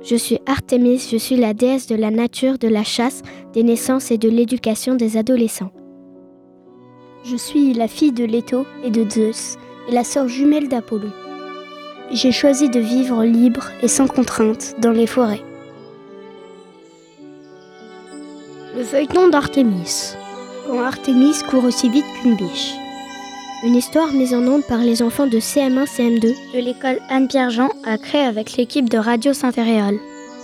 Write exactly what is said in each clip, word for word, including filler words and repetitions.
Je suis Artémis, je suis la déesse de la nature, de la chasse, des naissances et de l'éducation des adolescents. Je suis la fille de Leto et de Zeus, et la sœur jumelle d'Apollon. J'ai choisi de vivre libre et sans contrainte dans les forêts. Le feuilleton d'Artémis. Quand Artémis court aussi vite qu'une biche. Une histoire mise en onde par les enfants de C M un C M deux de l'école Anne-Pierre-Jean à créer avec l'équipe de Radio Saint-Féréol.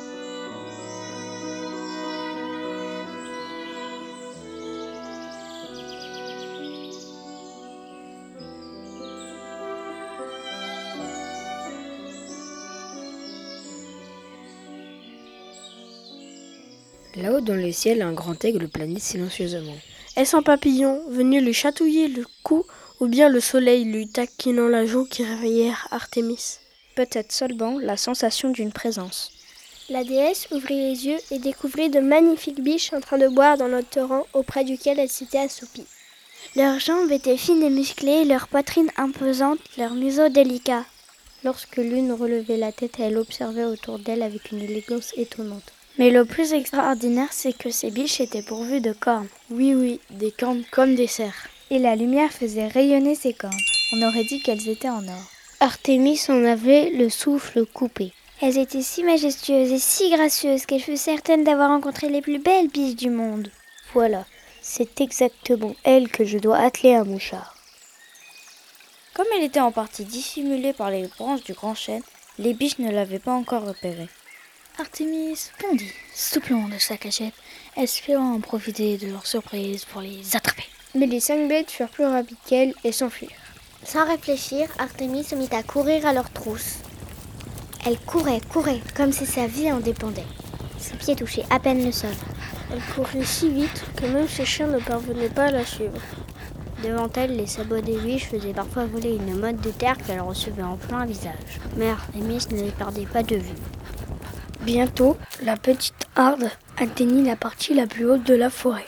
Là-haut dans le ciel, un grand aigle planait silencieusement. Est-ce un papillon venu lui chatouiller le cou ou bien le soleil lui taquinant la joue qui réveillait Artémis? Peut-être seulement la sensation d'une présence. La déesse ouvrit les yeux et découvrit de magnifiques biches en train de boire dans notre torrent auprès duquel elle s'était assoupie. Leurs jambes étaient fines et musclées, leur poitrine imposante, leur museau délicat. Lorsque l'une relevait la tête, elle observait autour d'elle avec une élégance étonnante. Mais le plus extraordinaire, c'est que ces biches étaient pourvues de cornes. Oui, oui, des cornes comme des cerfs. Et la lumière faisait rayonner ces cornes. On aurait dit qu'elles étaient en or. Artémis en avait le souffle coupé. Elles étaient si majestueuses et si gracieuses qu'elle fut certaine d'avoir rencontré les plus belles biches du monde. Voilà, c'est exactement elle que je dois atteler à mon char. Comme elle était en partie dissimulée par les branches du grand chêne, les biches ne l'avaient pas encore repérée. Artémis bondit souplement de sa cachette, espérant en profiter de leur surprise pour les attraper. Mais les cinq bêtes furent plus rapides qu'elle et s'enfuirent. Sans réfléchir, Artémis se mit à courir à leur trousse. Elle courait, courait, comme si sa vie en dépendait. Ses pieds touchaient à peine le sol. Elle courait si vite que même ses chiens ne parvenaient pas à la suivre. Devant elle, les sabots des biches faisaient parfois voler une motte de terre qu'elle recevait en plein visage. Mais Artémis ne les perdait pas de vue. Bientôt, la petite harde atteignit la partie la plus haute de la forêt.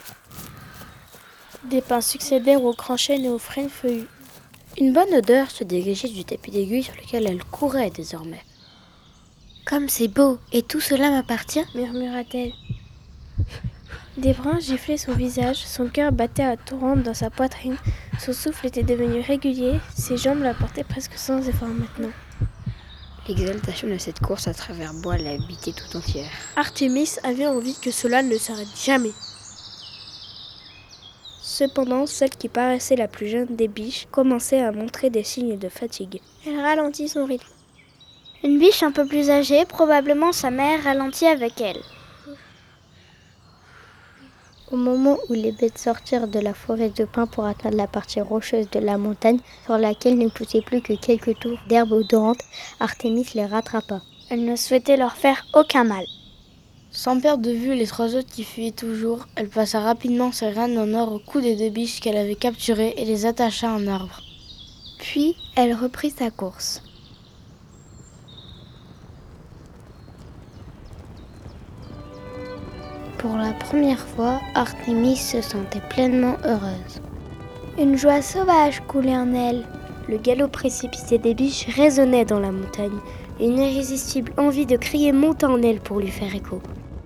Des pins succédèrent aux grands chênes et aux frênes feuillus. Une bonne odeur se dégageait du tapis d'aiguille sur lequel elle courait désormais. « Comme c'est beau, et tout cela m'appartient » murmura-t-elle. Des brins giflaient son visage, son cœur battait à torrents dans sa poitrine, son souffle était devenu régulier, ses jambes la portaient presque sans effort maintenant. L'exaltation de cette course à travers bois l'habitait tout entière. Artémis avait envie que cela ne s'arrête jamais. Cependant, celle qui paraissait la plus jeune des biches commençait à montrer des signes de fatigue. Elle ralentit son rythme. Une biche un peu plus âgée, probablement sa mère, ralentit avec elle. Au moment où les bêtes sortirent de la forêt de pins pour atteindre la partie rocheuse de la montagne, sur laquelle ne poussaient plus que quelques touffes d'herbe odorantes, Artémis les rattrapa. Elle ne souhaitait leur faire aucun mal. Sans perdre de vue les trois autres qui fuyaient toujours, elle passa rapidement ses rênes en or au cou des deux biches qu'elle avait capturées et les attacha à un arbre. Puis, elle reprit sa course. Pour la première fois, Artémis se sentait pleinement heureuse. Une joie sauvage coulait en elle. Le galop précipité des biches résonnait dans la montagne, et une irrésistible envie de crier monta en elle pour lui faire écho.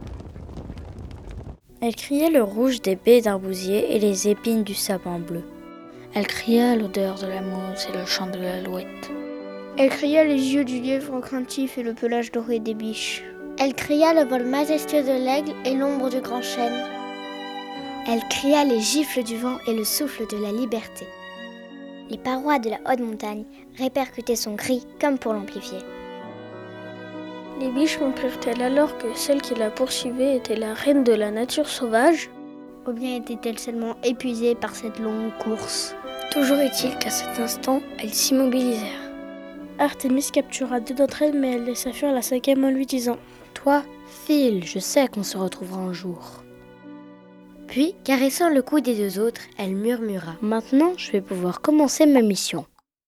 Elle criait le rouge des baies d'arbousier et les épines du sapin bleu. Elle cria l'odeur de la mousse et le chant de l'alouette. Elle cria les yeux du lièvre craintif et le pelage doré des biches. Elle cria le vol majestueux de l'aigle et l'ombre du grand chêne. Elle cria les gifles du vent et le souffle de la liberté. Les parois de la haute montagne répercutaient son cri comme pour l'amplifier. Les biches comprirent-elles alors que celle qui la poursuivait était la reine de la nature sauvage? Ou bien était-elle seulement épuisée par cette longue course? Toujours est-il qu'à cet instant, elles s'immobilisèrent. Artémis captura deux d'entre elles, mais elle laissa fuir la cinquième en lui disant « Toi, file, je sais qu'on se retrouvera un jour. » Puis, caressant le cou des deux autres, elle murmura « Maintenant, je vais pouvoir commencer ma mission. »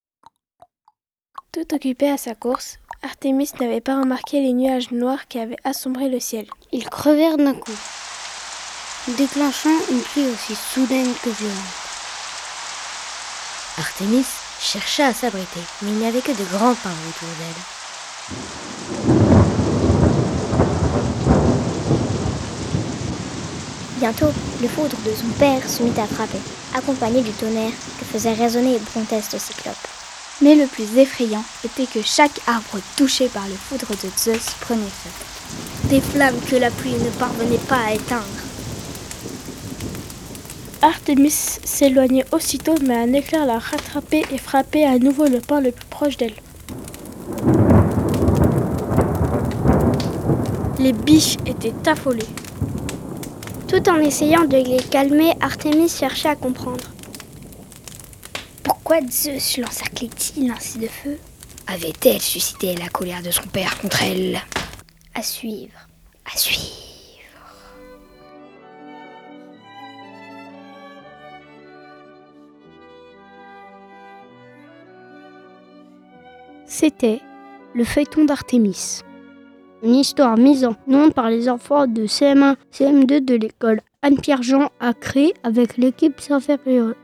Tout occupée à sa course, Artémis n'avait pas remarqué les nuages noirs qui avaient assombré le ciel. Ils crevèrent d'un coup, déclenchant une pluie aussi soudaine que violente. Artémis chercha à s'abriter, mais il n'y avait que de grands pins autour d'elle. Bientôt, le foudre de son père se mit à frapper, accompagné du tonnerre que faisait résonner Brontès de Cyclope. Mais le plus effrayant était que chaque arbre touché par le foudre de Zeus prenait feu. Des flammes que la pluie ne parvenait pas à éteindre. Artémis s'éloignait aussitôt, mais un éclair la rattrapait et frappait à nouveau le pin le plus proche d'elle. Les biches étaient affolées. Tout en essayant de les calmer, Artémis cherchait à comprendre. Pourquoi Zeus l'encerclait-il ainsi de feu ? Avait-elle suscité la colère de son père contre elle ? À suivre, À suivre. C'était le feuilleton d'Artémis. Une histoire mise en onde par les enfants de C M un C M deux de l'école Anne-Pierre-Jean à Cré avec l'équipe Saint-Ferréol.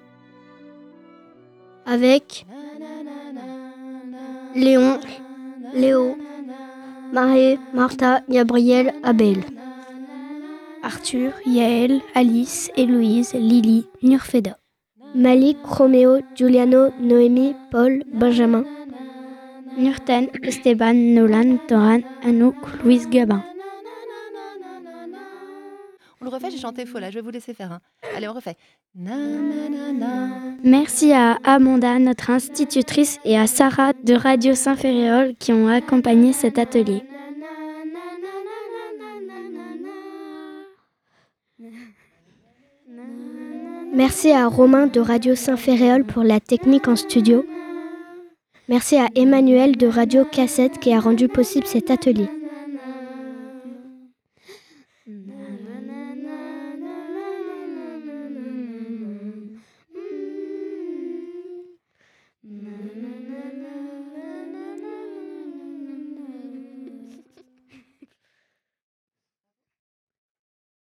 Avec Léon, Léo, Marie, Martha, Gabriel, Abel, Arthur, Yaël, Alice, Héloïse, Lily, Nurfeda, Malik, Roméo, Giuliano, Noémie, Paul, Benjamin, Nurten, Esteban, Nolan, Toran, Anouk, Louise Gabin. On le refait, j'ai chanté faux là, je vais vous laisser faire un. Allez, on refait. Na, na, na, na. Merci à Amanda, notre institutrice, et à Sarah de Radio Saint-Ferréol qui ont accompagné cet atelier. Merci à Romain de Radio Saint-Ferréol pour la technique en studio. Merci à Emmanuel de Radio Cassette qui a rendu possible cet atelier.